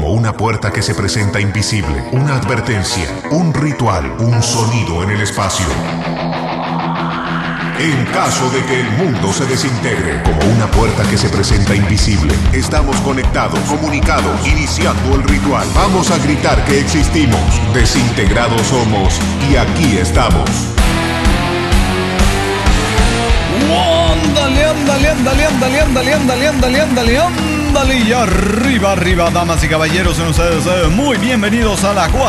como una puerta que se presenta invisible, una advertencia, un ritual, un sonido en el espacio. En caso de que el mundo se desintegre, como una puerta que se presenta invisible, estamos conectados, comunicados, iniciando el ritual. Vamos a gritar que existimos, desintegrados somos y aquí estamos. Ándale, y arriba, damas y caballeros, sean ustedes muy bienvenidos a la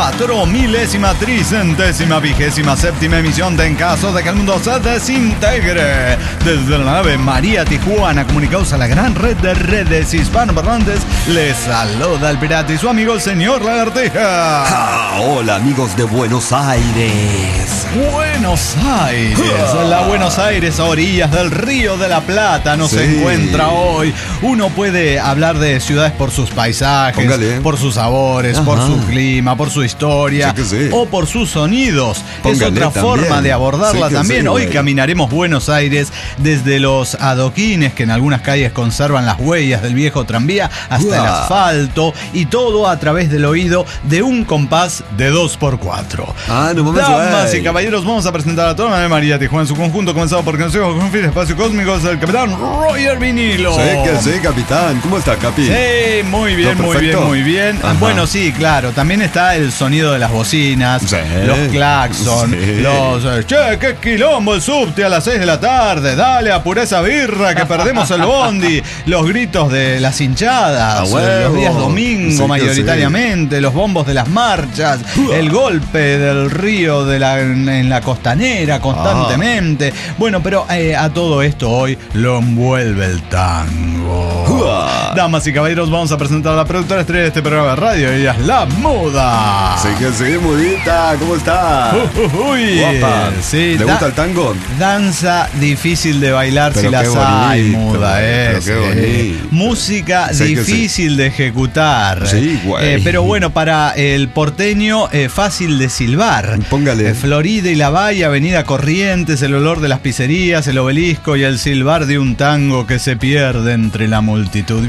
4000ª emisión de En Caso de que el Mundo se Desintegre. Desde la nave María Tijuana, comunicados a la gran red de redes hispanoparlantes, les saluda el pirata y su amigo el señor Lagartija. Hola, amigos de Buenos Aires. Buenos Aires, la Buenos Aires a orillas del Río de la Plata nos encuentra hoy. Uno puede hablar de ciudades por sus paisajes, por sus sabores, por su clima, por su historia, o por sus sonidos. Es otra forma de abordarla también. Hoy caminaremos Buenos Aires desde los adoquines que en algunas calles conservan las huellas del viejo tranvía hasta el asfalto, y todo a través del oído de un compás de 2x4. Damas y caballeros, vamos a presentar a toda la María Tijuana en su conjunto, comenzado por Consejo con Fin Espacio Cósmicos, el capitán Roger Vinilo. Sí, capitán. ¿Cómo está, Capi? Sí, muy bien. Ajá. Bueno, sí, claro, también está el sonido de las bocinas, los claxon, los che, qué quilombo el subte a las 6 de la tarde, dale, apurá esa birra que perdemos el bondi, los gritos de las hinchadas, los días domingo mayoritariamente, los bombos de las marchas, el golpe del río en la costanera constantemente. Bueno, pero a todo esto hoy lo envuelve el tango. Damas y caballeros, vamos a presentar a la productora estrella de este programa de radio. Ella es La Muda. Sí, Mudita, ¿cómo está? Guapa. Sí, ¿Le gusta el tango? Danza difícil de bailar, pero si las hay, Muda. Pero qué bonito. Música difícil de ejecutar. Sí, güey. Pero bueno, para el porteño, fácil de silbar. Póngale. Florida y La Bahía, Avenida Corrientes, el olor de las pizzerías, el obelisco y el silbar de un tango que se pierde entre la multitud.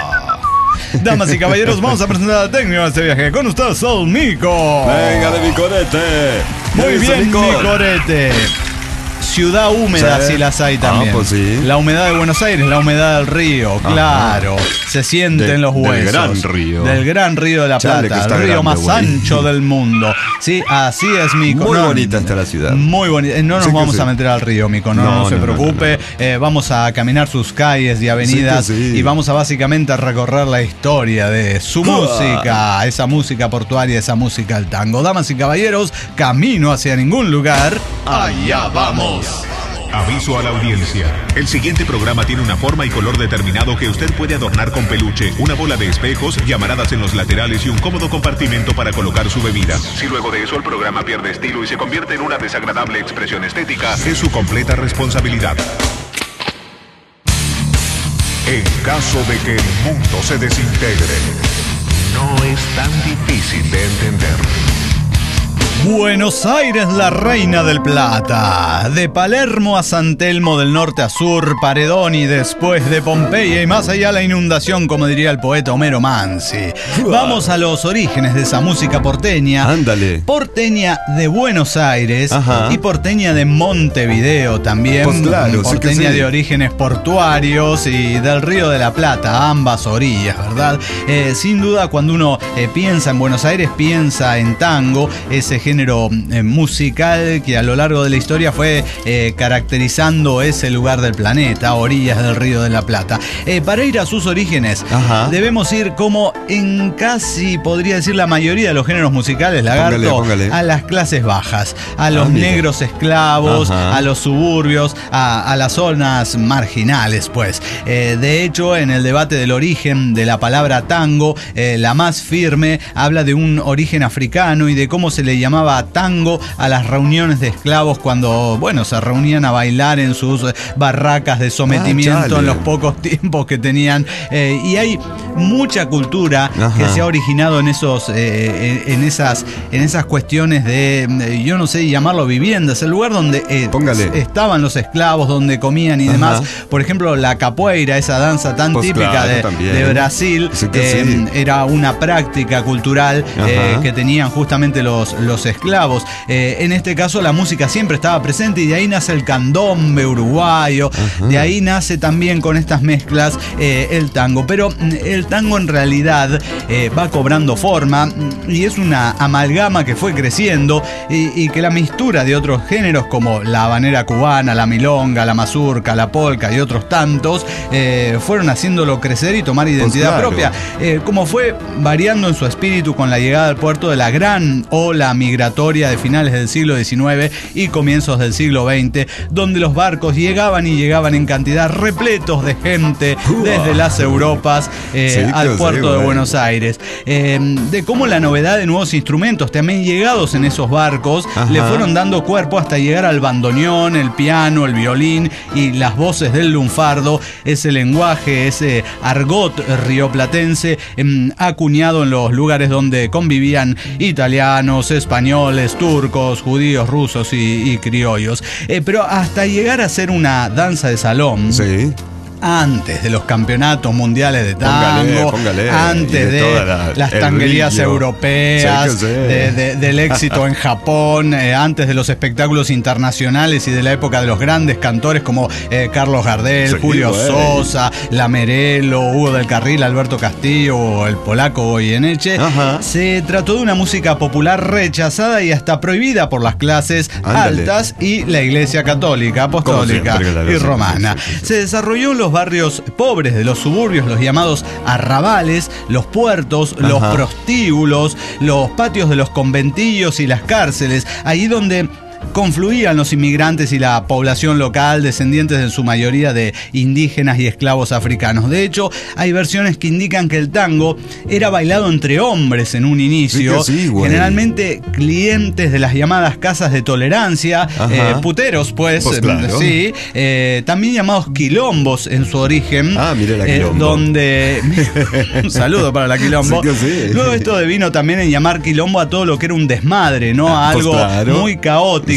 Damas y caballeros, vamos a presentar al técnico de este viaje. Con ustedes, el Mico. Venga de Micorete. Muy bien, Micorete. Ciudad húmeda, si las hay también. Pues sí. La humedad de Buenos Aires, la humedad del río, claro. Se siente en los huesos. Del gran río de la Plata, el río más ancho del mundo. Sí, así es, Mico. Muy bonita está la ciudad. Muy bonita. No nos vamos a meter al río, Mico, no se preocupe. Vamos a caminar sus calles y avenidas y vamos a básicamente recorrer la historia de su música, esa música portuaria, esa música al tango. Damas y caballeros, camino hacia ningún lugar. Allá vamos. Aviso a la audiencia. El siguiente programa tiene una forma y color determinado que usted puede adornar con peluche, una bola de espejos, llamaradas en los laterales y un cómodo compartimento para colocar su bebida. Si luego de eso el programa pierde estilo y se convierte en una desagradable expresión estética, es su completa responsabilidad. En caso de que el mundo se desintegre, no es tan difícil de entender. Buenos Aires, la reina del plata. De Palermo a San Telmo, del norte a sur, Paredón y después de Pompeya y más allá la inundación, como diría el poeta Homero Mansi. Vamos a los orígenes de esa música porteña. Ándale. Porteña de Buenos Aires y porteña de Montevideo también. Pues claro, porteña de orígenes portuarios y del Río de la Plata, ambas orillas, ¿verdad? Sin duda, cuando uno piensa en Buenos Aires, piensa en tango, ese género musical que a lo largo de la historia fue caracterizando ese lugar del planeta, a orillas del Río de la Plata. Para ir a sus orígenes, debemos ir como en casi, podría decir, la mayoría de los géneros musicales, Lagarto, póngale. A las clases bajas, a los negros esclavos, a los suburbios, a las zonas marginales, pues. De hecho, en el debate del origen de la palabra tango, la más firme habla de un origen africano y de cómo se le llamaba llamaba tango a las reuniones de esclavos cuando, bueno, se reunían a bailar en sus barracas de sometimiento en los pocos tiempos que tenían. Y hay mucha cultura que se ha originado en esas cuestiones de, yo no sé llamarlo viviendas, el lugar donde estaban los esclavos, donde comían y demás. Por ejemplo, la capoeira, esa danza tan típica de Brasil, era una práctica cultural que tenían justamente los esclavos. En este caso la música siempre estaba presente y de ahí nace el candombe uruguayo, de ahí nace también con estas mezclas el tango. Pero el tango en realidad va cobrando forma y es una amalgama que fue creciendo y que la mixtura de otros géneros como la habanera cubana, la milonga, la mazurca, la polca y otros tantos fueron haciéndolo crecer y tomar identidad propia, como fue variando en su espíritu con la llegada al puerto de la gran ola migratoria de finales del siglo XIX y comienzos del siglo XX, donde los barcos llegaban en cantidad, repletos de gente desde las Europas al puerto de Buenos Aires, de cómo la novedad de nuevos instrumentos también llegados en esos barcos le fueron dando cuerpo hasta llegar al bandoneón, el piano, el violín y las voces del lunfardo, ese lenguaje, ese argot rioplatense acuñado en los lugares donde convivían italianos, españoles, turcos, judíos, rusos y criollos. Pero hasta llegar a ser una danza de salón. Sí. Antes de los campeonatos mundiales de tango, antes de las tanguerías europeas, del éxito en Japón, antes de los espectáculos internacionales y de la época de los grandes cantores como Carlos Gardel, Julio Sosa, Lamerello, Hugo del Carril, Alberto Castillo o el polaco Goyeneche, se trató de una música popular rechazada y hasta prohibida por las clases altas y la Iglesia Católica, Apostólica y Romana. Se desarrolló en los barrios pobres de los suburbios, los llamados arrabales, los puertos, los prostíbulos, los patios de los conventillos y las cárceles, ahí donde confluían los inmigrantes y la población local, descendientes en su mayoría de indígenas y esclavos africanos. De hecho, hay versiones que indican que el tango era bailado entre hombres en un inicio, generalmente clientes de las llamadas casas de tolerancia, puteros, pues claro. También llamados quilombos en su origen, mire la quilombo. Donde un saludo para la quilombo. Luego esto devino también en llamar quilombo a todo lo que era un desmadre, ¿no? A algo muy caótico.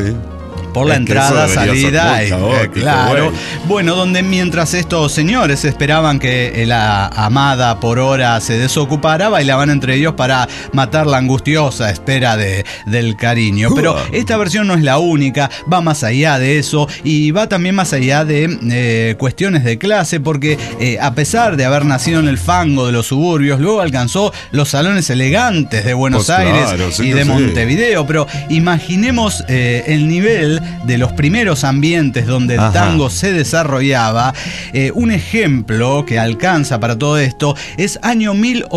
Por la entrada, salida, claro. Bueno, donde mientras estos señores esperaban que la amada por hora se desocupara, bailaban entre ellos para matar la angustiosa espera del cariño. Pero esta versión no es la única, va más allá de eso y va también más allá de cuestiones de clase, porque a pesar de haber nacido en el fango de los suburbios, luego alcanzó los salones elegantes de Buenos Aires y de Montevideo. Pero imaginemos el nivel de los primeros ambientes donde el tango se desarrollaba. Un ejemplo que alcanza para todo esto es año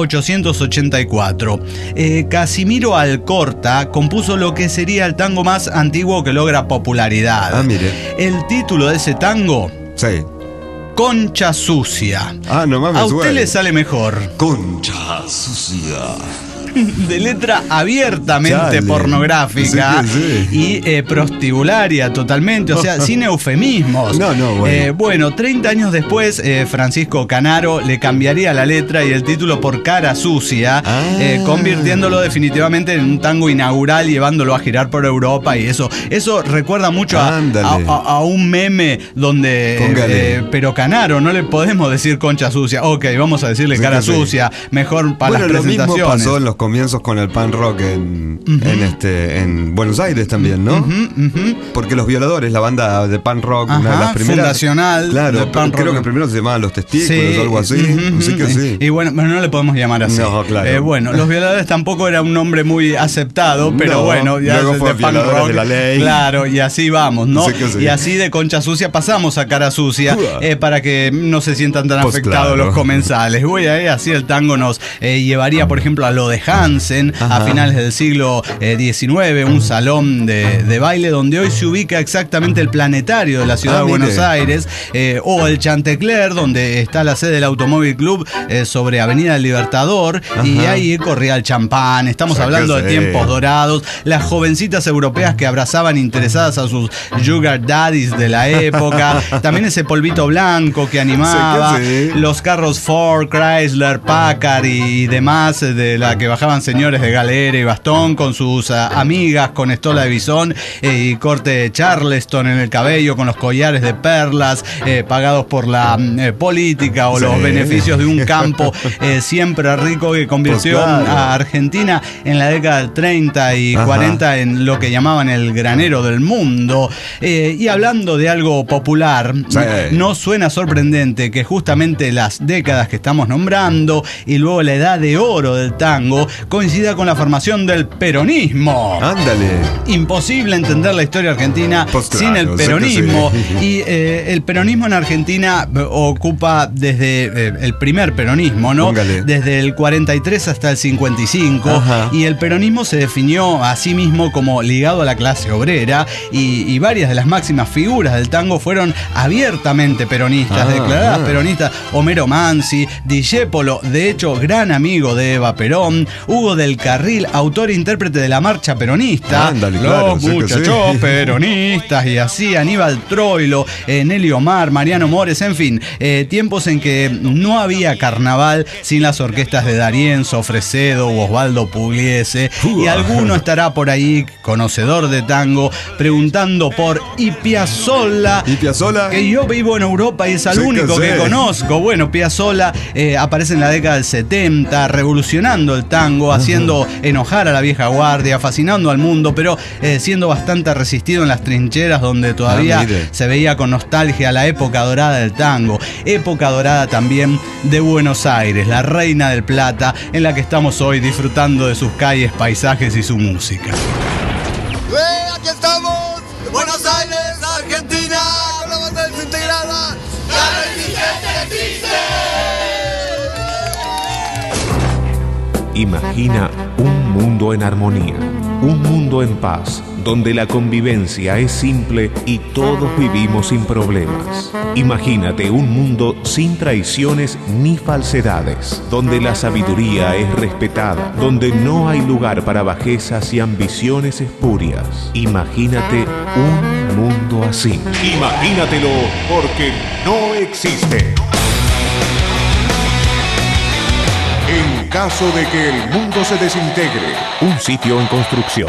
1884. Casimiro Alcorta compuso lo que sería el tango más antiguo que logra popularidad. Mire. El título de ese tango: Concha Sucia. A usted le sale mejor. Concha Sucia. De letra abiertamente pornográfica y prostibularia totalmente, o sea, sin eufemismos. Bueno, 30 años después, Francisco Canaro le cambiaría la letra y el título por Cara Sucia, convirtiéndolo definitivamente en un tango inaugural, llevándolo a girar por Europa. Y eso recuerda mucho a un meme donde pero Canaro, no le podemos decir Concha Sucia. Ok, vamos a decirle Cara Sucia, mejor para las presentaciones. Lo mismo pasó en los comienzos con el punk rock en Buenos Aires también, ¿no? Porque Los Violadores, la banda de punk rock, una de las primeras, fundacional, claro, creo que primero se llamaban Los Testículos o algo así. Y bueno, no le podemos llamar así. No, claro. Bueno, Los Violadores tampoco era un nombre muy aceptado, pero bueno, ya luego fue de punk rock, de la ley. Claro, y así vamos, ¿no? Y así de Concha Sucia pasamos a Cara Sucia, para que no se sientan tan afectados los comensales. Así el tango nos llevaría, por ejemplo, a lo de Hansen a finales del siglo XIX, un salón de baile donde hoy se ubica exactamente el planetario de la ciudad de Buenos Aires, o el Chantecler, donde está la sede del Automóvil Club sobre Avenida del Libertador, y ahí corría el champán. Estamos hablando de tiempos dorados, las jovencitas europeas que abrazaban interesadas a sus sugar daddies de la época, también ese polvito blanco que animaba, los carros Ford, Chrysler, Packard y demás, de la que bajaban señores de galera y bastón con sus amigas con estola de bisón y corte Charleston en el cabello, con los collares de perlas, pagados por la política o los beneficios de un campo siempre rico que convirtió a Argentina en la década del 30 y 40 en lo que llamaban el granero del mundo. Y hablando de algo popular, no suena sorprendente que justamente las décadas que estamos nombrando y luego la edad de oro del tango coincida con la formación del peronismo. Ándale. Imposible entender la historia argentina sin el peronismo. Y el peronismo en Argentina ocupa desde el primer peronismo, ¿no? Desde el 43 hasta el 55. Y el peronismo se definió a sí mismo como ligado a la clase obrera, y varias de las máximas figuras del tango fueron abiertamente peronistas, declaradas peronistas. Homero Mansi, Discépolo, de hecho gran amigo de Eva Perón, Hugo del Carril, autor e intérprete de la marcha peronista, los muchachos peronistas, y así Aníbal Troilo, Nelly Omar, Mariano Mores, en fin, tiempos en que no había carnaval sin las orquestas de D'Arienzo, Fresedo u Osvaldo Pugliese, y alguno estará por ahí, conocedor de tango, preguntando por Piazzolla, que yo vivo en Europa y es el único que conozco. Bueno, Piazzolla aparece en la década del 70, revolucionando el tango, haciendo enojar a la vieja guardia, fascinando al mundo, pero siendo bastante resistido en las trincheras donde todavía se veía con nostalgia la época dorada del tango, época dorada también de Buenos Aires, la reina del Plata, en la que estamos hoy disfrutando de sus calles, paisajes y su música. ¡Aquí estamos! ¡Buenos Aires, Argentina! ¡Con la banda desintegrada! ¡La resistencia existe! Imagina un mundo en armonía, un mundo en paz, donde la convivencia es simple y todos vivimos sin problemas. Imagínate un mundo sin traiciones ni falsedades, donde la sabiduría es respetada, donde no hay lugar para bajezas y ambiciones espurias. Imagínate un mundo así. Imagínatelo, porque no existe. En caso de que el mundo se desintegre, un sitio en construcción.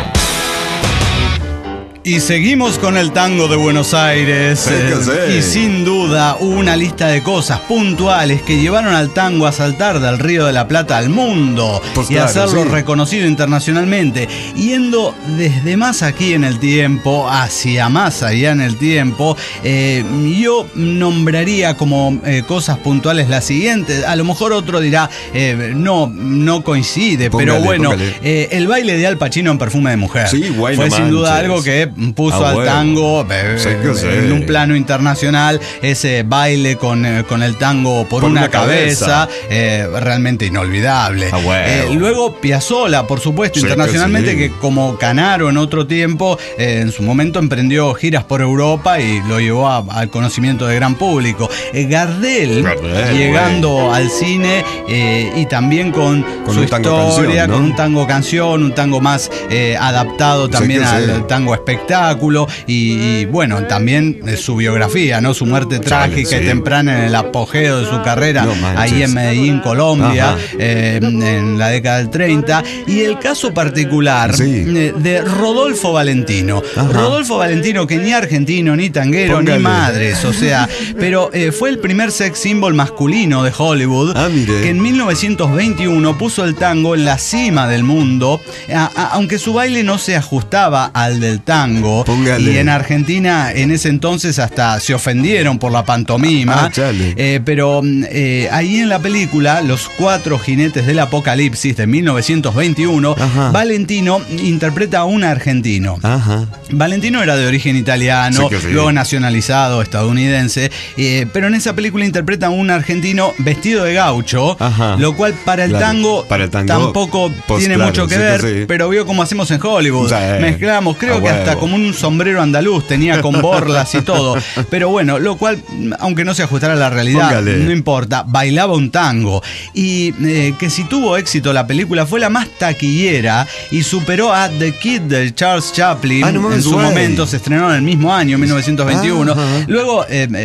Y seguimos con el tango de Buenos Aires, y sin duda una lista de cosas puntuales que llevaron al tango a saltar del Río de la Plata al mundo y hacerlo reconocido internacionalmente, yendo desde más aquí en el tiempo hacia más allá en el tiempo. Yo nombraría como cosas puntuales las siguientes. A lo mejor otro dirá no coincide, pero bueno, el baile de Al Pacino en Perfume de Mujer fue sin duda algo que puso al tango en un plano internacional. Ese baile con el tango por una cabeza, realmente inolvidable. Luego Piazzolla, por supuesto, internacionalmente, que como Canaro en otro tiempo, en su momento emprendió giras por Europa y lo llevó al conocimiento de gran público. Gardel llegando al cine, y también con su historia, con un tango canción, un tango más adaptado también al tango espectáculo, y bueno, también su biografía, ¿no? Su muerte trágica y temprana en el apogeo de su carrera, ahí en Medellín, Colombia, en la década del 30, y el caso particular de Rodolfo Valentino. Rodolfo Valentino, que ni argentino, ni tanguero, ni madres, o sea, pero fue el primer sex symbol masculino de Hollywood, que en 1921 puso el tango en la cima del mundo, aunque su baile no se ajustaba al del tango. tango. Póngale. Y en Argentina en ese entonces hasta se ofendieron por la pantomima. Pero ahí en la película Los Cuatro Jinetes del Apocalipsis de 1921, ajá, Valentino interpreta a un argentino. Ajá. Valentino era de origen italiano, sí. luego nacionalizado estadounidense, pero en esa película interpreta a un argentino vestido de gaucho, ajá, lo cual para el tango tampoco tiene mucho que ver, pero vio como hacemos en Hollywood, mezclamos, creo que hasta como un sombrero andaluz tenía con borlas y todo, pero bueno, lo cual, aunque no se ajustara a la realidad, no importa, bailaba un tango, y que si tuvo éxito la película fue la más taquillera y superó a The Kid de Charles Chaplin. En su momento se estrenó en el mismo año, 1921. Luego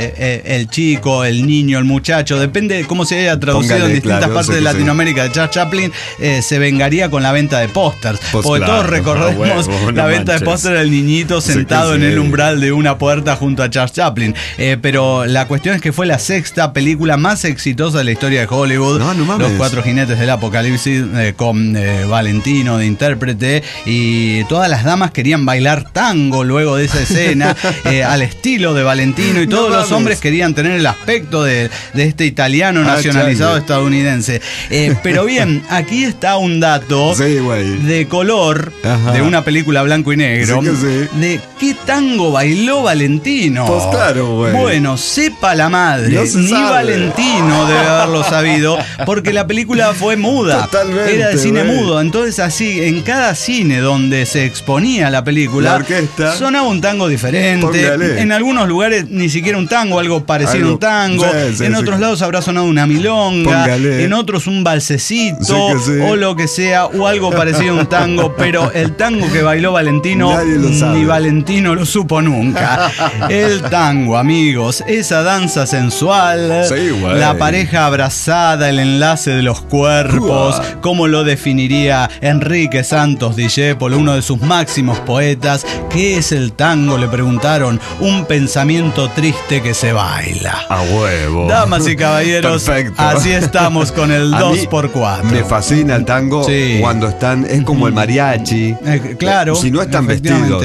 el chico, el niño, el muchacho, depende de cómo se haya traducido en distintas partes de Latinoamérica, de Charles Chaplin, se vengaría con la venta de pósters, porque todos recordemos la venta de pósters del niñito sentado en el umbral de una puerta junto a Charles Chaplin, pero la cuestión es que fue la sexta película más exitosa de la historia de Hollywood. Los Cuatro Jinetes del Apocalipsis, con Valentino de intérprete, y todas las damas querían bailar tango luego de esa escena, al estilo de Valentino, y todos los hombres querían tener el aspecto de este italiano nacionalizado estadounidense. Pero bien, aquí está un dato de color, ajá, de una película blanco y negro, de qué tango bailó Valentino. Pues claro, güey. Bueno, sepa la madre, ni Valentino debe haberlo sabido, porque la película fue muda. Totalmente, era de cine mudo, entonces así, en cada cine donde se exponía la película, sonaba un tango diferente. Póngale. En algunos lugares ni siquiera un tango, algo parecido a un tango. En otros lados habrá sonado una milonga. Póngale. En otros un balsecito, o lo que sea, o algo parecido a un tango. Pero el tango que bailó Valentino, ni Valentino lo supo nunca. El tango, amigos, esa danza sensual, la pareja abrazada, el enlace de los cuerpos, como lo definiría Enrique Santos Discépolo, uno de sus máximos poetas. ¿Qué es el tango?, le preguntaron. Un pensamiento triste que se baila. A huevo. Damas y caballeros, así estamos con el 2x4. Me fascina el tango cuando están, es como el mariachi. Claro. Si no están vestidos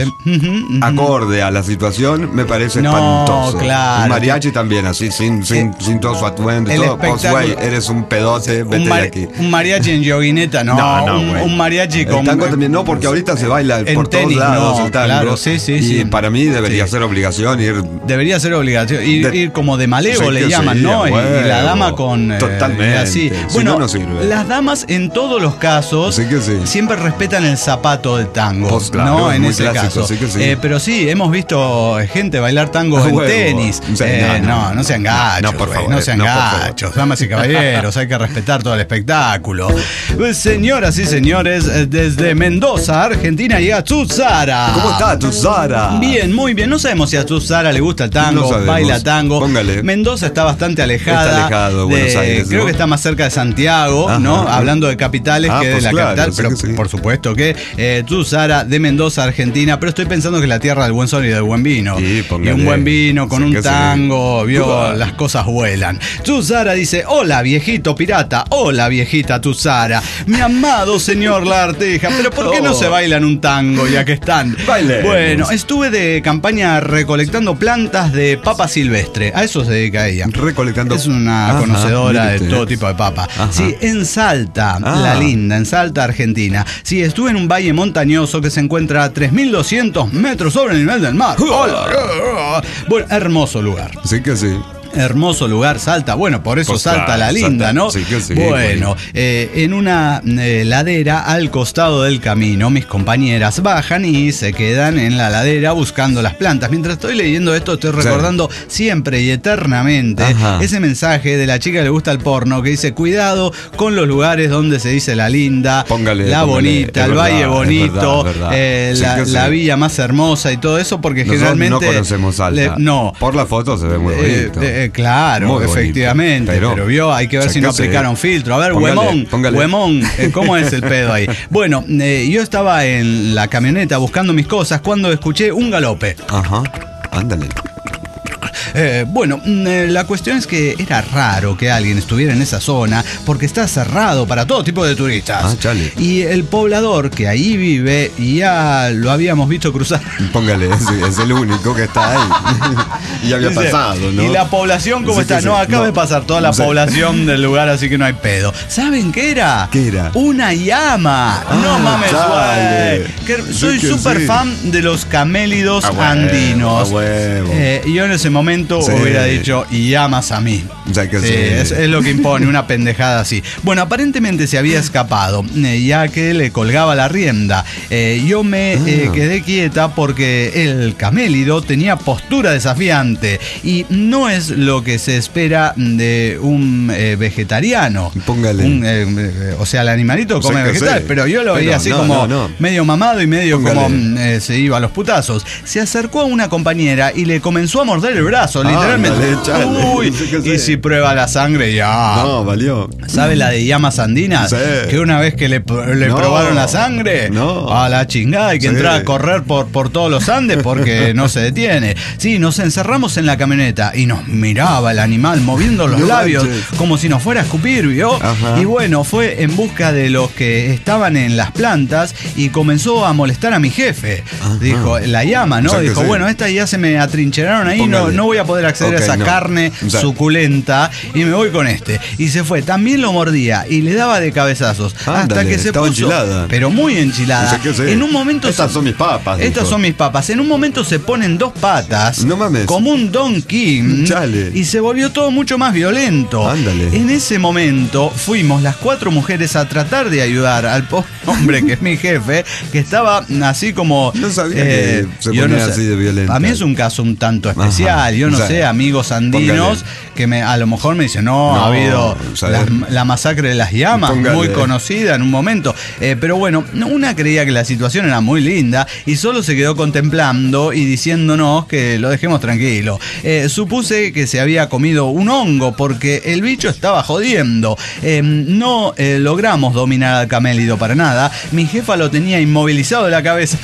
acorde a la situación, me parece espantoso. Claro. Un mariachi también, así, sin todo su atuendo y todo. Pues, güey, eres un pedote, vete de aquí. Un mariachi en yoguineta, un mariachi con... El tango también no, porque ahorita se baila por todos lados el tango. Claro, y para mí debería ser obligación ir... Debería ser obligación. Ir como de malevo le llaman, ¿no? Y la dama con... Totalmente. Así. Bueno, no sirve. Las damas en todos los casos siempre respetan el zapato del tango, pues claro, ¿no? En ese caso. Pero sí, hemos visto gente bailar tango en tenis. No sean gachos, por favor, no sean gachos. Damas y caballeros, hay que respetar todo el espectáculo. Señoras y señores, desde Mendoza, Argentina, llega Tuzara. ¿Cómo está Tuzara? Bien, muy bien. No sabemos si a Tuzara le gusta el tango, baila tango. Póngale. Mendoza está bastante alejada. Está alejado de Buenos Aires, ¿no? Creo que está más cerca de Santiago, ajá, ¿no? Hablando de capitales que de la capital. Pero por supuesto que Tuzara de Mendoza, Argentina. Pero estoy pensando que es la tierra del buen sol y del buen vino. Y un buen vino con un tango, vio, las cosas vuelan. Tuzara dice: hola viejito pirata, hola viejita Tuzara, mi amado señor La Arteja, pero ¿por qué no se bailan un tango ya que están? Bailemos. Bueno, estuve de campaña recolectando plantas de papa silvestre. A eso se dedica ella. Recolectando. Es una conocedora de todo tipo de papa. Sí, en Salta, la linda, en Salta, Argentina. Sí, estuve en un valle montañoso que se encuentra a 3.200 metros sobre el nivel del mar. Bueno, hermoso lugar. Sí que sí. Hermoso lugar, Salta. Bueno, por eso pues Salta, claro, la linda, Salta, ¿no? Sí que sí, bueno, en una ladera al costado del camino, mis compañeras bajan y se quedan en la ladera buscando las plantas. Mientras estoy leyendo esto, estoy recordando siempre y eternamente ese mensaje de la chica que le gusta el porno que dice: cuidado con los lugares donde se dice la linda, póngale, bonita, el valle bonito, la villa más hermosa y todo eso, porque nosotros generalmente no conocemos Salta. No. Por la foto se ve muy bonito. Claro, muy efectivamente, bonito, pero vio, hay que ver si no aplicaron filtro. A ver, Huemón, ¿cómo es el pedo ahí? Bueno, yo estaba en la camioneta buscando mis cosas cuando escuché un galope. Ajá, ándale. Bueno, la cuestión es que era raro que alguien estuviera en esa zona porque está cerrado para todo tipo de turistas. Chale. Y el poblador que ahí vive ya lo habíamos visto cruzar. Póngale, es el único que está ahí. Y había pasado, ¿no? ¿Y la población cómo está? No, acaba de pasar toda la población del lugar, así que no hay pedo. ¿Saben qué era? ¿Qué era? Una llama. No mames, güey. Soy súper fan de los camélidos andinos. Y yo en ese momento hubiera dicho, llamas a mí. Es lo que impone, una pendejada así. Bueno, aparentemente se había escapado, ya que le colgaba la rienda. Yo me quedé quieta porque el camélido tenía postura desafiante y no es lo que se espera de un vegetariano. Póngale. O sea, el animalito come vegetales, pero yo lo veía así medio mamado y medio como se iba a los putazos. Se acercó a una compañera y le comenzó a morder el brazo, literalmente. Uy, y si prueba la sangre, ya. No, valió. ¿Sabe la de llamas andinas? Sí. Que una vez que le probaron la sangre, a la chingada, hay que entrar a correr por todos los Andes porque no se detiene. Sí, nos encerramos en la camioneta y nos miraba el animal moviendo los labios como si nos fuera a escupir, ¿vio? Y bueno, fue en busca de los que estaban en las plantas y comenzó a molestar a mi jefe. Dijo, la llama, ¿no? Dijo, bueno, estas ya se me atrincheraron ahí, no voy a poder acceder a esa carne suculenta y me voy con este. Y se fue, también lo mordía y le daba de cabezazos hasta que se puso enchilada. Pero muy enchilada. En un momento estas son mis papas. Estas son mis papas. En un momento se ponen dos patas, como un Don King, y se volvió todo mucho más violento. En ese momento fuimos las 4 mujeres a tratar de ayudar al pobre hombre que es mi jefe, que estaba así como... No sabía que se ponía así de violento. A mí es un caso un tanto especial. Yo no sé, amigos andinos que a lo mejor me dicen, ha habido la masacre de las llamas, muy conocida en un momento. Pero bueno, una creía que la situación era muy linda y solo se quedó contemplando y diciéndonos que lo dejemos tranquilo. Supuse que se había comido un hongo porque el bicho estaba jodiendo. No logramos dominar al camélido para nada. Mi jefa lo tenía inmovilizado de la cabeza.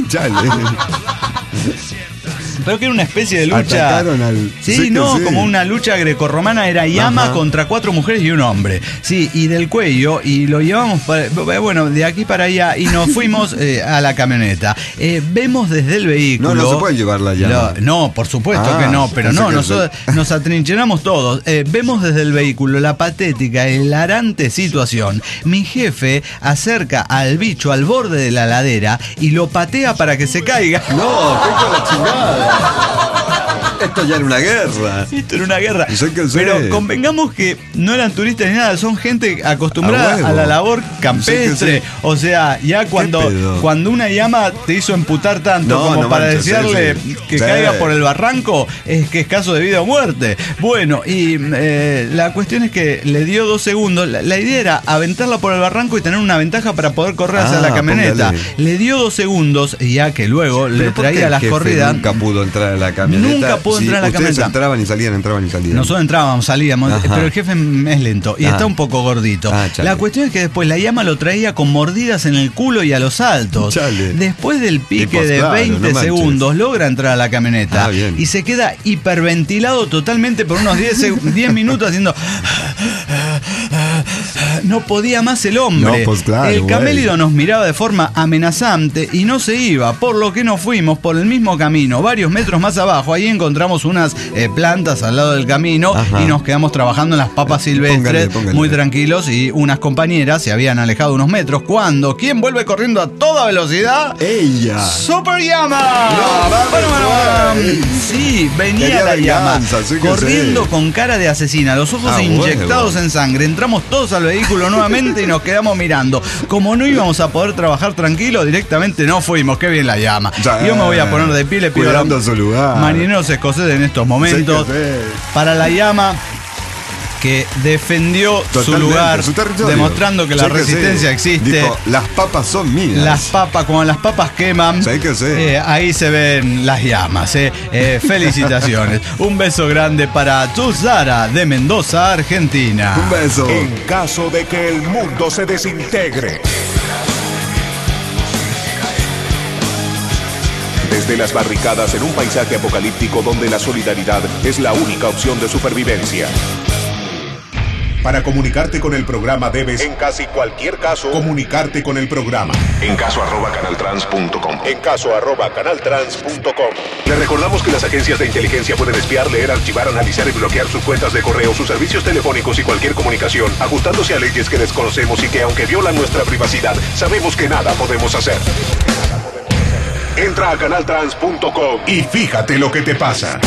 Pero que era una especie de lucha. Como una lucha grecorromana. Era llama contra 4 mujeres y un hombre. Sí, y del cuello. Y lo llevamos, de aquí para allá. Y nos fuimos a la camioneta. Vemos desde el vehículo. No se puede llevar la llama. No, por supuesto que no. Pero nosotros nos atrincheramos todos. Vemos desde el vehículo la patética, hilarante situación. Mi jefe acerca al bicho al borde de la ladera y lo patea para que se caiga. No, qué con la chingada. Esto ya era una guerra. Esto era una guerra. Pero convengamos que no eran turistas ni nada, son gente acostumbrada a la labor campestre. O sea, ya cuando una llama te hizo emputar tanto como para decirle que caiga por el barranco, es que es caso de vida o muerte. Bueno, y la cuestión es que le dio 2 segundos. La idea era aventarla por el barranco y tener una ventaja para poder correr hacia la camioneta. Le dio 2 segundos, ya que luego le traía las corridas. Nunca pudo entrar a la camioneta. Nunca pudo entrar a la camioneta. Ustedes entraban y salían. Nosotros entrábamos, salíamos, pero el jefe es lento y está un poco gordito. La cuestión es que después la llama lo traía con mordidas en el culo y a los saltos. Después del pique de 20 segundos logra entrar a la camioneta y se queda hiperventilado totalmente por unos 10 minutos haciendo... No podía más el hombre. El camélido nos miraba de forma amenazante y no se iba, por lo que nos fuimos por el mismo camino, varios metros más abajo. Ahí encontramos unas plantas al lado del camino y nos quedamos trabajando en las papas silvestres, muy tranquilos, y unas compañeras se habían alejado unos metros cuando ¿quién vuelve corriendo a toda velocidad? ¡Ella! ¡Super Llama! Sí, venía la llama corriendo con cara de asesina, los ojos inyectados en sangre. Entramos todos al vehículo nuevamente y nos quedamos mirando. Como no íbamos a poder trabajar tranquilo, directamente no fuimos. Qué bien la llama. Yo me voy a poner de pie, le pido a los marineros escoceses en estos momentos para la llama, que defendió su lugar, demostrando que la resistencia existe. Dijo, las papas son mías. Las papas, cuando las papas queman, ahí se ven las llamas. Felicitaciones. Un beso grande para Tuzara de Mendoza, Argentina. Un beso. En caso de que el mundo se desintegre, desde las barricadas en un paisaje apocalíptico donde la solidaridad es la única opción de supervivencia. Para comunicarte con el programa debes, en casi cualquier caso, comunicarte con el programa. En caso @canaltrans.com. En caso @canaltrans.com. Le recordamos que las agencias de inteligencia pueden espiar, leer, archivar, analizar y bloquear sus cuentas de correo, sus servicios telefónicos y cualquier comunicación, ajustándose a leyes que desconocemos y que, aunque violan nuestra privacidad, sabemos que nada podemos hacer. Entra a canaltrans.com y fíjate lo que te pasa.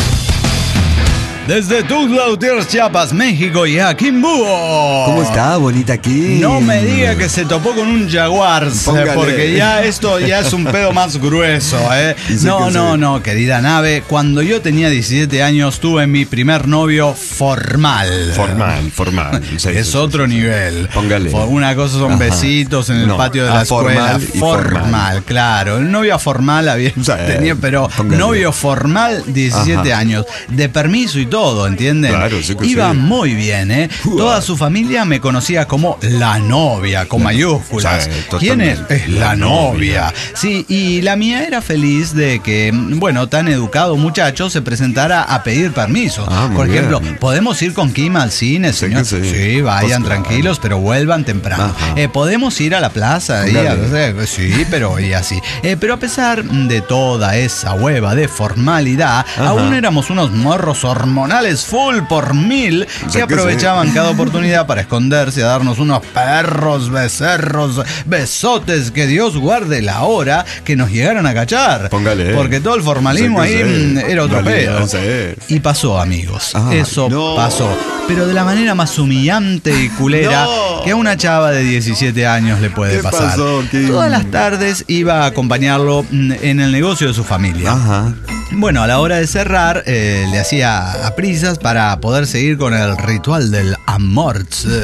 Desde Tuxtla Gutiérrez, Chiapas, México, y a Kimbuo. ¿Cómo está, bonita aquí? No me diga que se topó con un jaguar, porque ya esto ya es un pedo más grueso, ¿eh? No, querida nave. Cuando yo tenía 17 años tuve mi primer novio formal. Formal. Sí, es otro nivel. Póngale. Una cosa son besitos en el patio de la escuela. Formal, claro. El novio formal tenía, pero novio formal, 17 años. De permiso y todo, ¿entienden? Claro, sí que iba muy bien, ¿eh? Toda su familia me conocía como la novia, con mayúsculas. Sí, ¿quién es? Es la novia. Sí, y la mía era feliz de que, tan educado muchacho se presentara a pedir permiso. Por ejemplo, ¿podemos ir con Kim al cine, señor? Sí, vayan tranquilos, pero vuelvan temprano. ¿Podemos ir a la plaza? Sí, pero y así. Pero a pesar de toda esa hueva de formalidad, aún éramos unos morros hormonales full por 1000 que aprovechaban cada oportunidad para esconderse, a darnos unos perros, becerros, besotes, que Dios guarde la hora que nos llegaran a cachar. Póngale. Porque todo el formalismo ahí era otro pedo. Y pasó, amigos. Eso pasó. Pero de la manera más humillante y culera que a una chava de 17 años le puede pasar. Todas las tardes iba a acompañarlo en el negocio de su familia. Bueno, a la hora de cerrar, le hacía a prisas para poder seguir con el ritual del amor,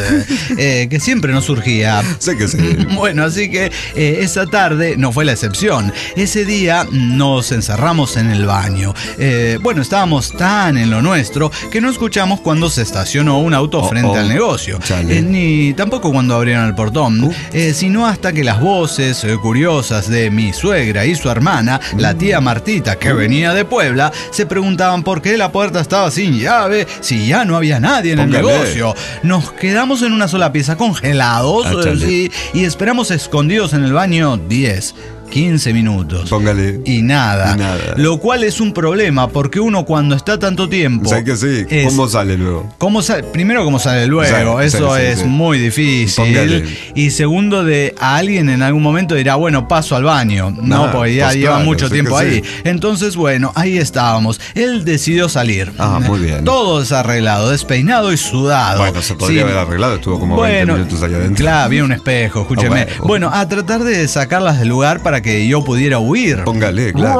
que siempre nos surgía. Sé que sí. Bueno, así que esa tarde no fue la excepción. Ese día nos encerramos en el baño. Estábamos tan en lo nuestro que no escuchamos cuando se estacionó un auto frente al negocio. Ni tampoco cuando abrieron el portón, sino hasta que las voces curiosas de mi suegra y su hermana, la tía Martita, que venía de Puebla, se preguntaban por qué la puerta estaba sin llave si ya no había nadie en el negocio. Nos quedamos en una sola pieza congelados y esperamos escondidos en el baño 10-15 minutos. Póngale. Y nada. Lo cual es un problema porque uno cuando está tanto tiempo. ¿Sabes que sí? ¿Cómo sale luego? Primero, ¿cómo sale luego? Eso es muy difícil. Póngale. Y segundo, a alguien en algún momento dirá, bueno, paso al baño. No, porque ya lleva mucho tiempo ahí. Sí. Entonces, ahí estábamos. Él decidió salir. Muy bien. Todo desarreglado, despeinado y sudado. Bueno, se podría haber arreglado. Estuvo como 20 minutos allá adentro. Claro, había un espejo, escúcheme. A tratar de sacarlas del lugar para que yo pudiera huir. Póngale, claro.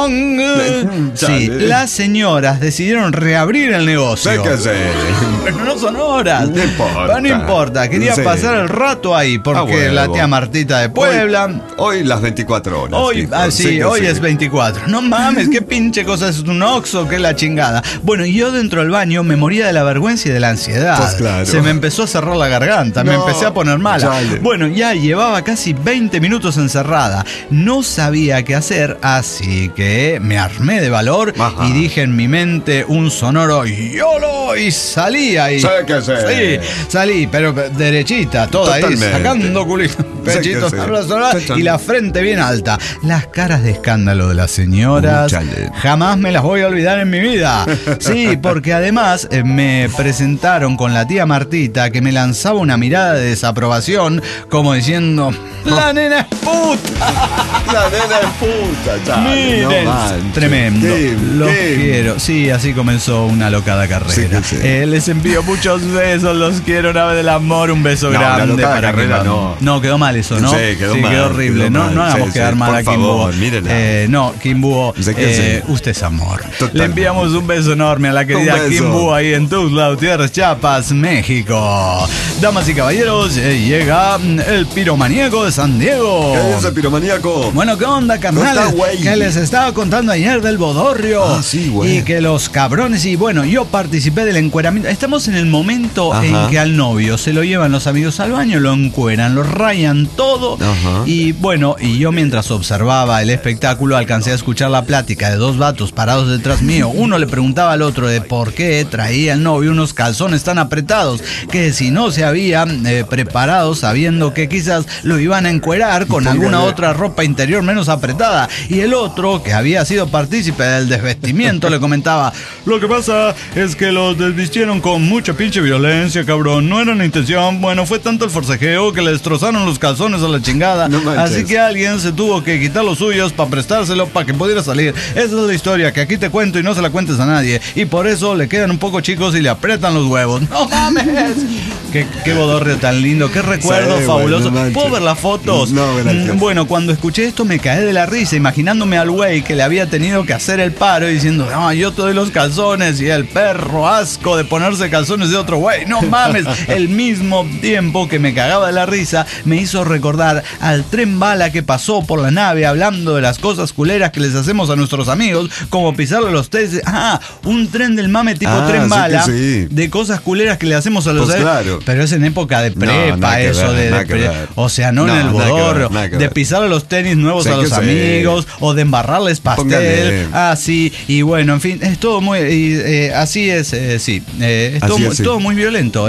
Wrong. Sí, las señoras decidieron reabrir el negocio. Sé que sé. Pero no son horas. No importa. Quería pasar el rato ahí porque la tía Martita de Puebla. Hoy las 24 horas. Hoy es 24. No mames, qué pinche cosa es un Oxxo, qué la chingada. Y yo dentro del baño me moría de la vergüenza y de la ansiedad. Pues claro. Se me empezó a cerrar la garganta, me empecé a poner mala. Ya llevaba casi 20 minutos encerrada. No sabía qué hacer, así que me armé de valor y dije en mi mente un sonoro YOLO y salí ahí. Sé que sé. Sí, salí, pero derechita, toda ahí, sacando culito, pechitos, y la frente bien alta. Las caras de escándalo de las señoras jamás me las voy a olvidar en mi vida. Sí, porque además me presentaron con la tía Martita, que me lanzaba una mirada de desaprobación como diciendo, la nena es puta. La nena es puta, chale. Miren, tremendo. Los quiero. Sí, así comenzó una locada carrera. Sí. Les envío muchos besos, los quiero, nave del amor, un beso grande para carrera. No, quedó mal eso, ¿no? Sí, quedó mal. Quedó horrible. No hagamos quedar mal a Kimbuo. No, Kimbuo, usted es amor. Totalmente. Le enviamos un beso enorme a la querida Kimbuo ahí en Tuxtla Gutiérrez, Chiapas, México. Damas y caballeros, llega el piromaníaco de San Diego. ¿Qué es ese piromaníaco? Bueno, ¿qué onda, carnales? Que les estaba contando ayer del bodorrio. Sí, güey. Y que los cabrones, yo participé del encueramiento. Estamos en el momento en que al novio se lo llevan los amigos al baño, lo encueran, lo rayan sabían todo. Y bueno, y yo mientras observaba el espectáculo alcancé a escuchar la plática de dos vatos parados detrás mío. Uno le preguntaba al otro de por qué traía el novio unos calzones tan apretados, que si no se habían preparado sabiendo que quizás lo iban a encuerar con alguna otra ropa interior menos apretada. Y el otro, que había sido partícipe del desvestimiento, le comentaba: lo que pasa es que los desvistieron con mucha pinche violencia, cabrón. No era una intención. Bueno, fue tanto el forcejeo que le destrozaron los calzones a la chingada. Así que alguien se tuvo que quitar los suyos para prestárselo para que pudiera salir. Esa es la historia que aquí te cuento y no se la cuentes a nadie. Y por eso le quedan un poco chicos y le aprietan los huevos. ¡No mames! Qué bodorrio tan lindo, qué recuerdo fabuloso. ¿Puedo ver las fotos? No, gracias. Bueno, cuando escuché esto me caí de la risa, imaginándome al güey que le había tenido que hacer el paro y diciendo: no, yo te doy los calzones, y el perro asco de ponerse calzones de otro güey. No mames. El mismo tiempo que me cagaba de la risa me hizo recordar al tren bala que pasó por la nave hablando de las cosas culeras que les hacemos a nuestros amigos, como pisarle los tesis. Un tren del mame tipo tren bala, de cosas culeras que le hacemos a los amigos. Claro. Pero es en época de prepa, eso o sea, no en el bodorrio, de pisarle los tenis nuevos a los amigos, o de embarrarles pastel. Sí, y bueno, en fin, es todo muy así es, sí, es todo muy violento,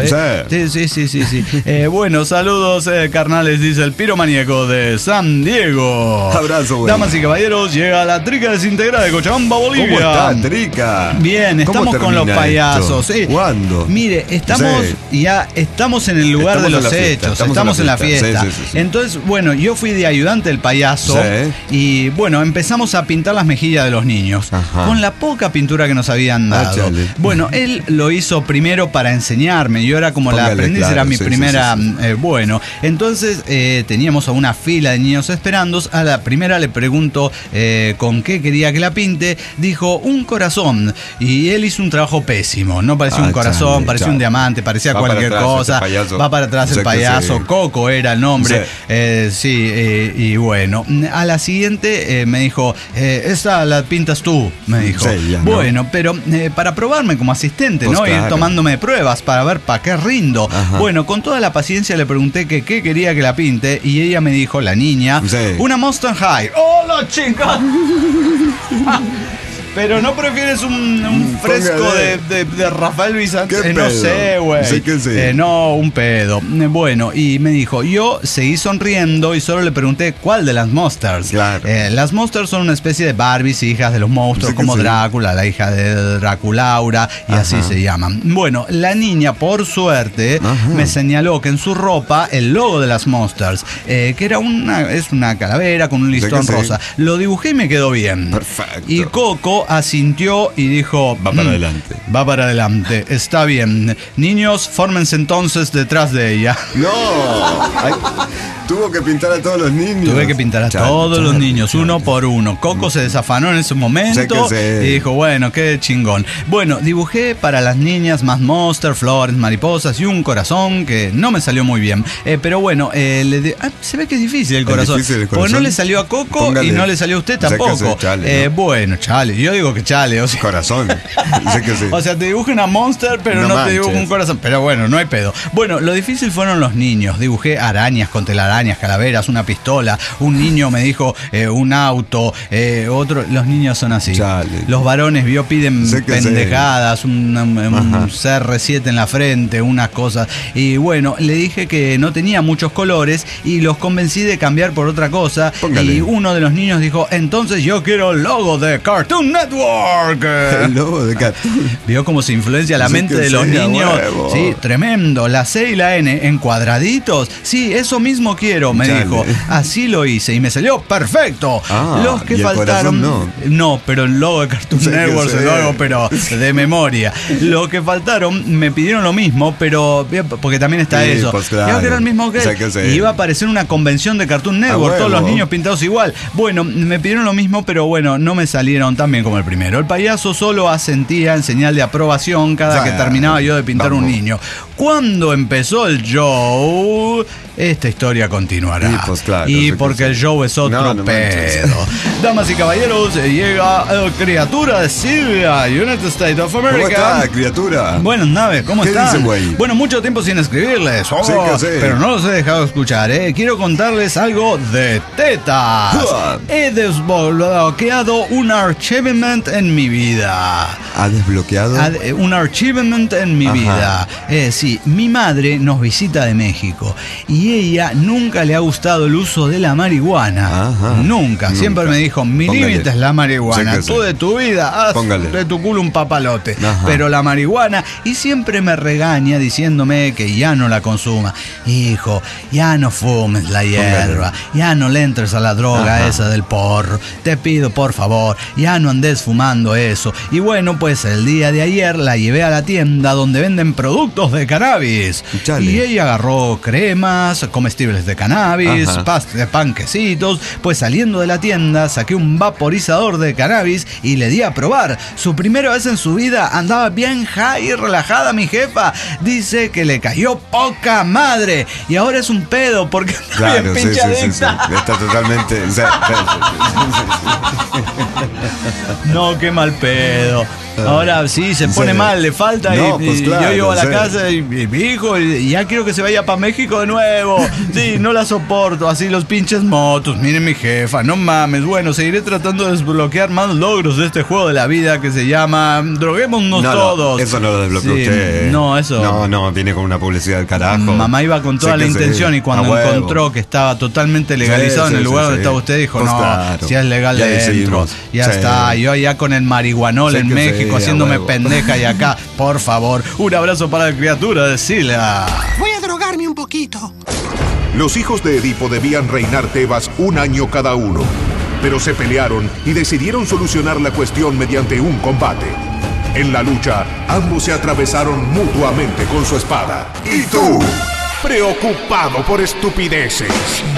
Sí. Bueno, saludos, carnales, dice el piromaníaco de San Diego. Abrazo, güey. Damas y caballeros, llega la Trica Desintegrada de Cochabamba, Bolivia. ¿Cómo está, Trica? Bien, estamos con los payasos. ¿Cuándo? Mire, estamos en el lugar de los hechos, estamos en la fiesta. Sí. Entonces, bueno, yo fui de ayudante del payaso y bueno, empezamos a pintar las mejillas de los niños con la poca pintura que nos habían dado. Bueno, él lo hizo primero para enseñarme, yo era como la aprendiz, era mi primera. Bueno, entonces teníamos a una fila de niños esperando. A la primera le pregunto con qué quería que la pinte. Dijo un corazón, y él hizo un trabajo pésimo. No parecía un corazón, parecía un diamante, parecía cualquier cosa. Va para atrás el payaso. Coco era el nombre. Y bueno, a la siguiente me dijo: esta la pintas tú, me dijo. Bueno, pero para probarme como asistente, pues ¿no? Ir tomándome pruebas para ver para qué rindo. Bueno, con toda la paciencia le pregunté que qué quería que la pinte, y ella me dijo, la niña, una Monster High. ¡Hola, chica! Pero ¿no prefieres un fresco de Rafael Vicente? No sé, güey. No, un pedo. Bueno, y me dijo, yo seguí sonriendo y solo le pregunté cuál de las Monsters. Las Monsters son una especie de Barbies, hijas de los monstruos, como Drácula, la hija de Draculaura, y así se llaman. Bueno, la niña, por suerte, me señaló que en su ropa el logo de las Monsters, que era es una calavera con un listón rosa. Lo dibujé y me quedó bien. Perfecto. Y Coco asintió y dijo: va para adelante. Va para adelante, está bien. Niños, fórmense entonces detrás de ella. No. Tuvo que pintar a todos los niños. Tuve que pintar a todos los niños, uno por uno. Coco se desafanó en ese momento y dijo, bueno, qué chingón. Bueno, dibujé para las niñas más monster, flores, mariposas y un corazón que no me salió muy bien. Pero bueno, se ve que es difícil el corazón. Porque no le salió a Coco. Póngale. Y no le salió a usted tampoco. Chale, ¿no? Bueno, chale. Yo digo que chale. O sea, corazón. O sea, te dibujo una monster, pero no te dibujo un corazón. Pero bueno, no hay pedo. Bueno, lo difícil fueron los niños. Dibujé arañas con telarañas, calaveras, una pistola. Un niño me dijo un auto. Otro. Los niños son así. Chale. Los varones piden pendejadas. Un CR7 en la frente, unas cosas. Y bueno, le dije que no tenía muchos colores y los convencí de cambiar por otra cosa. Póngale. Y uno de los niños dijo, entonces yo quiero el logo de Cartoon Network. El logo de Cartoon. Vio cómo se influencia la mente de los niños. Huevo. Sí, tremendo. La C y la N en cuadraditos. Sí, eso mismo quiero, me dijo. Así lo hice y me salió perfecto. Los que faltaron. No, pero el logo de Cartoon Network se lo hago, pero de memoria. Los que faltaron me pidieron lo mismo, pero porque también está eso. Pues claro. Yo quiero el mismo que él. Y iba a aparecer una convención de Cartoon Network, todos los niños pintados igual. Bueno, me pidieron lo mismo, pero bueno, no me salieron tan bien como el primero. El payaso solo asentía en señal de aprobación cada que terminaba yo de pintar un niño. Cuando empezó el show, esta historia continuará. Sí, pues claro, y porque el show es otro pedo. Damas y caballeros, llega el criatura de Silvia, United States of America. ¿Cómo está, criatura? Buenas naves, ¿cómo están? ¿Qué dicen, güey? Bueno, mucho tiempo sin escribirles. Sí, pero no los he dejado escuchar, Quiero contarles algo de tetas. He desbloqueado un achievement en mi vida. ¿Ha desbloqueado? Un achievement en mi vida. Sí, mi madre nos visita de México y ella nunca le ha gustado el uso de la marihuana. Nunca. Siempre me dijo, mi límite es la marihuana. Tú de tu vida haz de tu culo un papalote. Pero la marihuana, y siempre me regaña diciéndome que ya no la consuma. Hijo, ya no fumes la hierba, ya no le entres a la droga esa del porro. Te pido por favor, ya no andes fumando eso. Y bueno, pues el día de ayer la llevé a la tienda donde venden productos de cannabis. Y ella agarró cremas, comestibles de cannabis, panquecitos. Pues saliendo de la tienda saqué un vaporizador de cannabis y le di a probar. Su primera vez en su vida, andaba bien high y relajada mi jefa. Dice que le cayó poca madre y ahora es un pedo porque está bien pinche adicta. Está totalmente... No, qué mal pedo. Ahora sí, se pone mal, le falta. Pues claro, yo llego a la casa y mi hijo, y ya quiero que se vaya para México de nuevo. Sí, no la soporto. Así los pinches motos. Miren mi jefa, no mames. Bueno, seguiré tratando de desbloquear más logros de este juego de la vida que se llama Droguémonos Todos. Eso no lo desbloqueó usted. No, eso. No, viene con una publicidad del carajo. Mamá iba con toda la intención y cuando encontró que estaba totalmente legalizado en el lugar donde estaba usted, dijo, pues no, claro, si es legal ya dentro. Ya está. Yo allá con el marihuanol en México. Haciéndome pendeja y acá, por favor, un abrazo para la criatura de Sila. Voy a drogarme un poquito. Los hijos de Edipo debían reinar Tebas un año cada uno, pero se pelearon y decidieron solucionar la cuestión mediante un combate. En la lucha, ambos se atravesaron mutuamente con su espada. ¿Y tú? Preocupado por estupideces.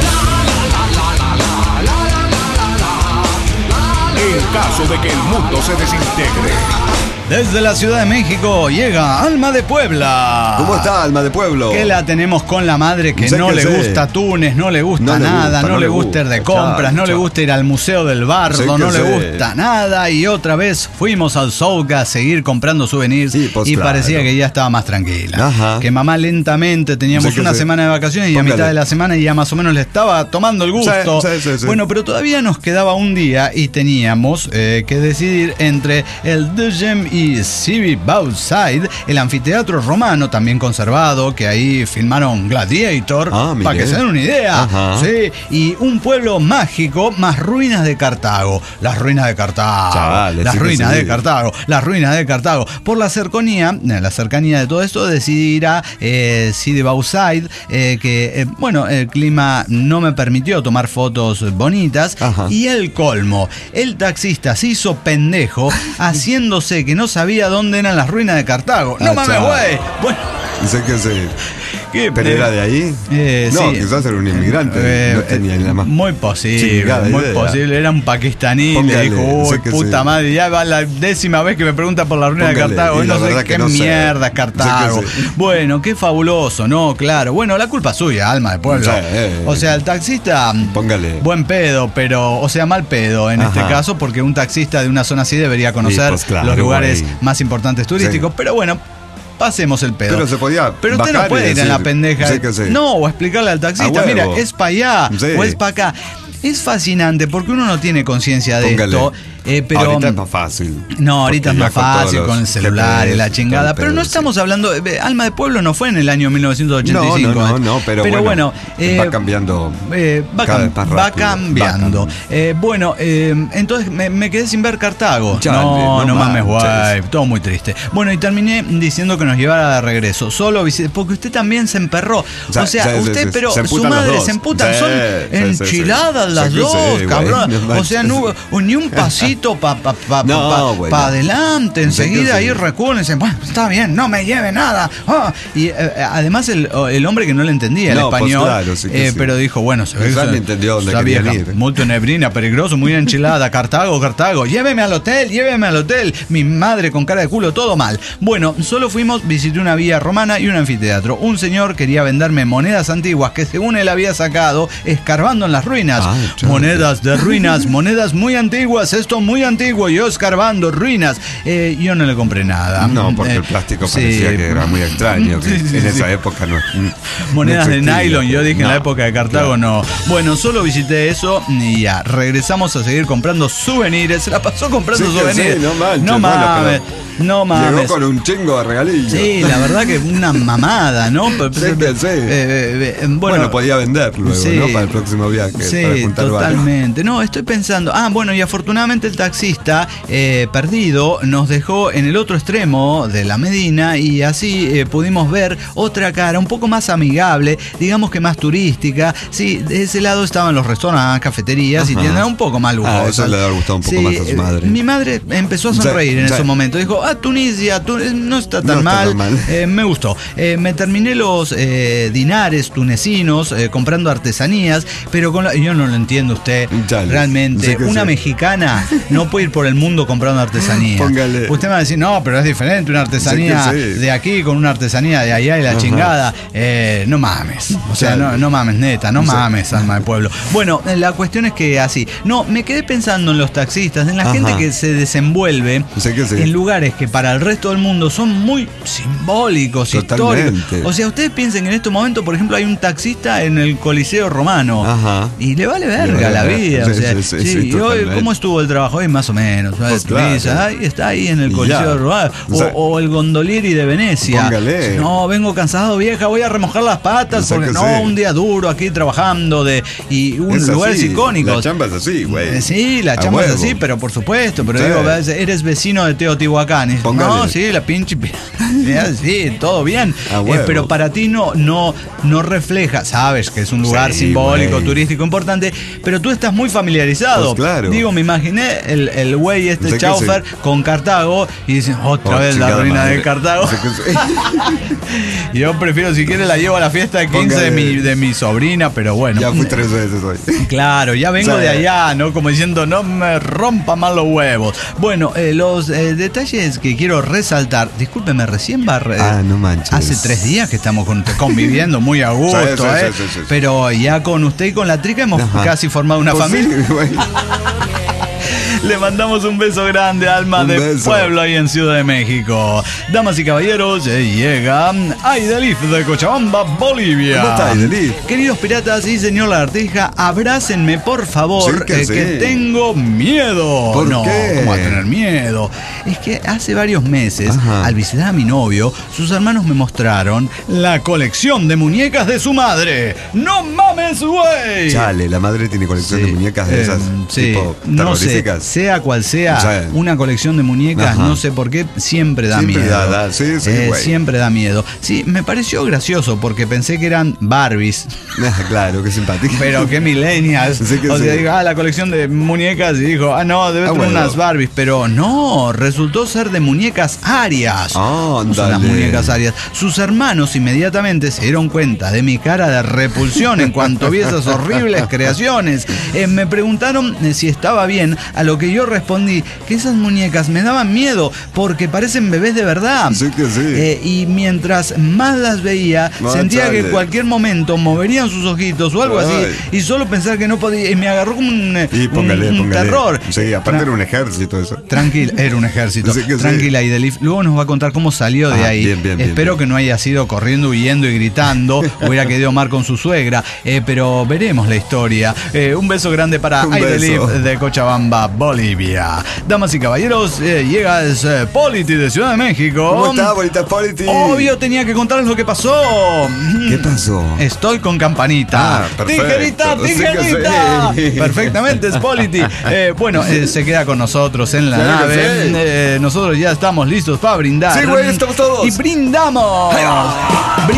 En caso de que el mundo se desintegre. Desde la Ciudad de México llega Alma de Puebla. ¿Cómo está Alma de Pueblo? Que la tenemos con la madre que no le gusta Túnez, no le gusta nada, no le gusta ir de compras, no le gusta ir al Museo del Bardo, no le gusta nada. Y otra vez fuimos al Souga a seguir comprando souvenirs y parecía que ya estaba más tranquila. Que mamá lentamente, teníamos una semana de vacaciones y a mitad de la semana ya más o menos le estaba tomando el gusto. Bueno, pero todavía nos quedaba un día y teníamos que decidir entre el Djem y Civi Bauside, el anfiteatro romano también conservado, que ahí filmaron Gladiator, para que se den una idea. Sí, y un pueblo mágico más ruinas de Cartago. Las ruinas de Cartago. Chavales, las ruinas de Cartago. Las ruinas de Cartago. Por la cercanía de todo esto, decidirá Civi Bauside que, bueno, el clima no me permitió tomar fotos bonitas. Y el colmo, el taxista se hizo pendejo haciéndose que no sabía dónde eran las ruinas de Cartago. No mames, güey. Bueno. Sé que sí. ¿Pero era de ahí? No, sí. Quizás era un inmigrante. No tenía nada más. Muy posible, posible. Era un pakistaní. Le dijo, uy, puta madre, ya va la 10ª vez que me pregunta por la ruina de Cartago. No sé qué mierda es Cartago. Bueno, qué fabuloso, ¿no? Claro. Bueno, la culpa es suya, Alma de Pueblo. O sea, el taxista, buen pedo, pero, o sea, mal pedo en este caso, porque un taxista de una zona así debería conocer los lugares más importantes turísticos. Pero bueno, pasemos el pedo. Pero se podía. Pero usted no puede ir en la pendeja. No, o explicarle al taxista, mira, es para allá o es para acá. Es fascinante porque uno no tiene conciencia de esto. Pero ahorita es más fácil. No, ahorita es más fácil con el celular y la chingada. Pero no estamos hablando. Alma de Pueblo no fue en el año 1985. No, pero bueno. Va cambiando. Va cambiando. Bueno, entonces me quedé sin ver Cartago. No mames, guay. Todo muy triste. Bueno, y terminé diciendo que nos llevara de regreso. Solo porque usted también se emperró. O sea, usted, pero su madre se emputan. Son enchiladas las dos, cabrón. O sea, no hubo ni un pasito poquito para adelante, enseguida ahí reculan y dicen, bueno, está bien, no me lleve nada. Y además el hombre que no le entendía el español, claro, pero dijo, bueno, se ve que entendió dónde querían ir. Muy nebrina, peligroso, muy enchilada, Cartago, lléveme al hotel, mi madre con cara de culo, todo mal. Bueno, solo visité una villa romana y un anfiteatro. Un señor quería venderme monedas antiguas que según él había sacado escarbando en las ruinas. Monedas de ruinas, monedas muy antiguas, esto muy antiguo, yo escarbando ruinas. Yo no le compré nada. No, porque el plástico parecía que era muy extraño, que en esa época no. Monedas de nylon, yo dije en la época de Cartago no. Bueno, solo visité eso y ya, regresamos a seguir comprando souvenirs. Se la pasó comprando souvenirs. No mames. No mames. Llegó con un chingo de regalillos. Sí, la verdad que una mamada, ¿no? Bueno, podía vender luego, ¿no? Para el próximo viaje. Sí, para juntar totalmente. No, estoy pensando. Bueno, y afortunadamente el taxista perdido nos dejó en el otro extremo de la Medina y así pudimos ver otra cara un poco más amigable, digamos que más turística. Sí, de ese lado estaban los restaurantes, cafeterías y tiendas un poco más lujosas. Eso le había gustado un poco más a su madre. Mi madre empezó a sonreír en ese momento. Dijo, Tunisia, no está tan mal. Me gustó. Me terminé los dinares tunecinos comprando artesanías, pero yo no lo entiendo usted. Realmente, una mexicana no puede ir por el mundo comprando artesanías. Póngale. Usted me va a decir, no, pero es diferente una artesanía de aquí con una artesanía de allá y la chingada. No mames. O sea, no mames, neta, no mames, alma de pueblo. Bueno, la cuestión es que así. No, me quedé pensando en los taxistas, en la gente que se desenvuelve en lugares que para el resto del mundo son muy simbólicos, históricos. O sea, ustedes piensen que en este momento, por ejemplo, hay un taxista en el Coliseo Romano y le vale verga la vida. O sea, y hoy, ¿cómo estuvo el trabajo? Hoy más o menos. Está ahí en el Coliseo Romano. O el Gondolieri de Venecia. Póngale. No, vengo cansado, vieja, voy a remojar las patas porque un día duro aquí trabajando y lugares icónicos. La chamba es así, güey. Sí, la chamba es así, pero por supuesto. Pero digo, eres vecino de Teotihuacán. No, sí, la pinche. Sí, todo bien. Pero para ti no refleja. Sabes que es un lugar simbólico, turístico importante, pero tú estás muy familiarizado. Pues claro. Digo, me imaginé el güey chauffeur con Cartago y dicen, otra vez la ruina de Cartago. Yo prefiero, si quieres, la llevo a la fiesta de 15 de mi sobrina, pero bueno. Ya fui 3 veces hoy. Claro, ya vengo de allá, ¿no? Como diciendo, no me rompa más los huevos. Bueno, los detalles que quiero resaltar, discúlpeme, recién no manches. Hace 3 días que estamos conviviendo muy a gusto, sí. Pero ya con usted y con la trica hemos casi formado una familia. Le mandamos un beso grande, alma de pueblo ahí en Ciudad de México. Damas y caballeros, llega Aidelif de Cochabamba, Bolivia. ¿Cómo está, Aidelif? Queridos piratas y señor Lagartija, abrácenme por favor, que tengo miedo. ¿Por qué? ¿Cómo va a tener miedo? Es que hace varios meses, al visitar a mi novio, sus hermanos me mostraron la colección de muñecas de su madre. ¡No mames, güey! Chale, la madre tiene colección de muñecas de esas tipo terroríficas. Sea cual sea una colección de muñecas, no sé por qué, siempre da miedo. Siempre da miedo. Sí, me pareció gracioso porque pensé que eran Barbies. Claro, qué simpático. Pero qué millennials. Digo, la colección de muñecas, y dijo, debe tener unas Barbies. Pero no, resultó ser de muñecas arias. No son las muñecas arias. Sus hermanos inmediatamente se dieron cuenta de mi cara de repulsión en cuanto vi esas horribles creaciones. Me preguntaron si estaba bien, a lo que yo respondí que esas muñecas me daban miedo porque parecen bebés de verdad. Sí que sí. Y mientras más las veía, sentía que en cualquier momento moverían sus ojitos o algo así, y solo pensar que no podía, y me agarró como un terror. Sí, aparte era un ejército eso. Tranquila, era un ejército. Tranquila, Aidelif. Luego nos va a contar cómo salió de ahí. Bien, Espero que no haya sido corriendo, huyendo y gritando. Hubiera quedado Omar con su suegra. Pero veremos la historia. Un beso grande para Aidelif de Cochabamba, Bolivia. Damas y caballeros, llega Polity de Ciudad de México. ¿Cómo está, bonita Polity? Obvio, tenía que contarles lo que pasó. ¿Qué pasó? Estoy con campanita. Perfecto. Tijerita. Sí. Perfectamente, es Polity. Bueno, se queda con nosotros en la nave. Nosotros ya estamos listos para brindar. Sí, güey, estamos todos. Y brindamos.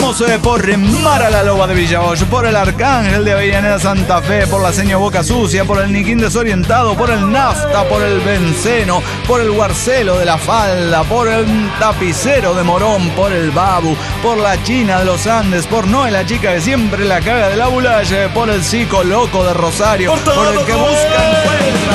Pasamos por Mara la Loba de Villahoyo, por el Arcángel de Avellaneda Santa Fe, por la Seño Boca Sucia, por el Niquín Desorientado, por el Nafta, por el Benceno, por el Guarcelo de la Falda, por el Tapicero de Morón, por el Babu, por la China de los Andes, por Noé la chica que siempre la caga de la Bulaye, por el Psico Loco de Rosario, por el que busca encuentra.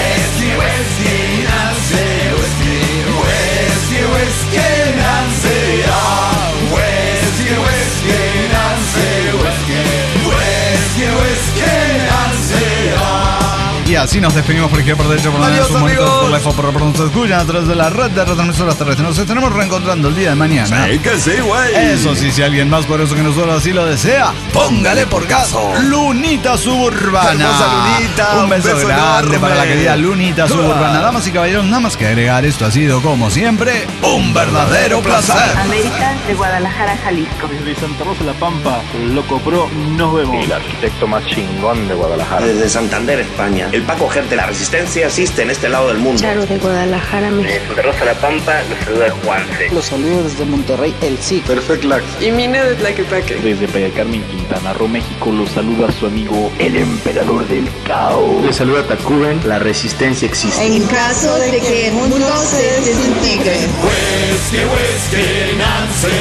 Y así nos despedimos por izquierda, por derecha, por la sus monitores, por la FO, por nos escuchan a través de la red de retransmisoras terrestres. Nos estaremos reencontrando el día de mañana. Sí, que sí, güey. Eso sí, si alguien más por eso que nosotros así lo desea, póngale por caso. Lunita Suburbana. Hermosa Lunita. Un beso grande enorme para la querida Lunita Suburbana. Damas y caballeros, nada más que agregar, esto ha sido, como siempre, un verdadero placer. América, de Guadalajara, Jalisco. Desde Santa Rosa La Pampa, el Loco Pro, nos vemos. El arquitecto más chingón de Guadalajara. Desde Santander, España. El Paco Gerte, la resistencia existe en este lado del mundo. Charo de Guadalajara, México. De Santa Rosa La Pampa, los saluda Juanse. Los saludos desde Monterrey, el SIC. Perfect Lax. Y Mina de Tlaquepaque. Desde Playa Carmen, Quintana Roo, México, los saluda su amigo el Emperador del Caos. Les saluda Tacuben, la resistencia existe. En caso de que el mundo se desintegre. Whisky, Nancy,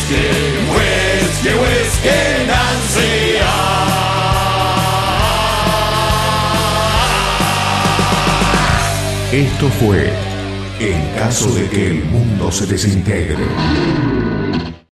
whisky, Nancy. Esto fue En caso de que el mundo se desintegre.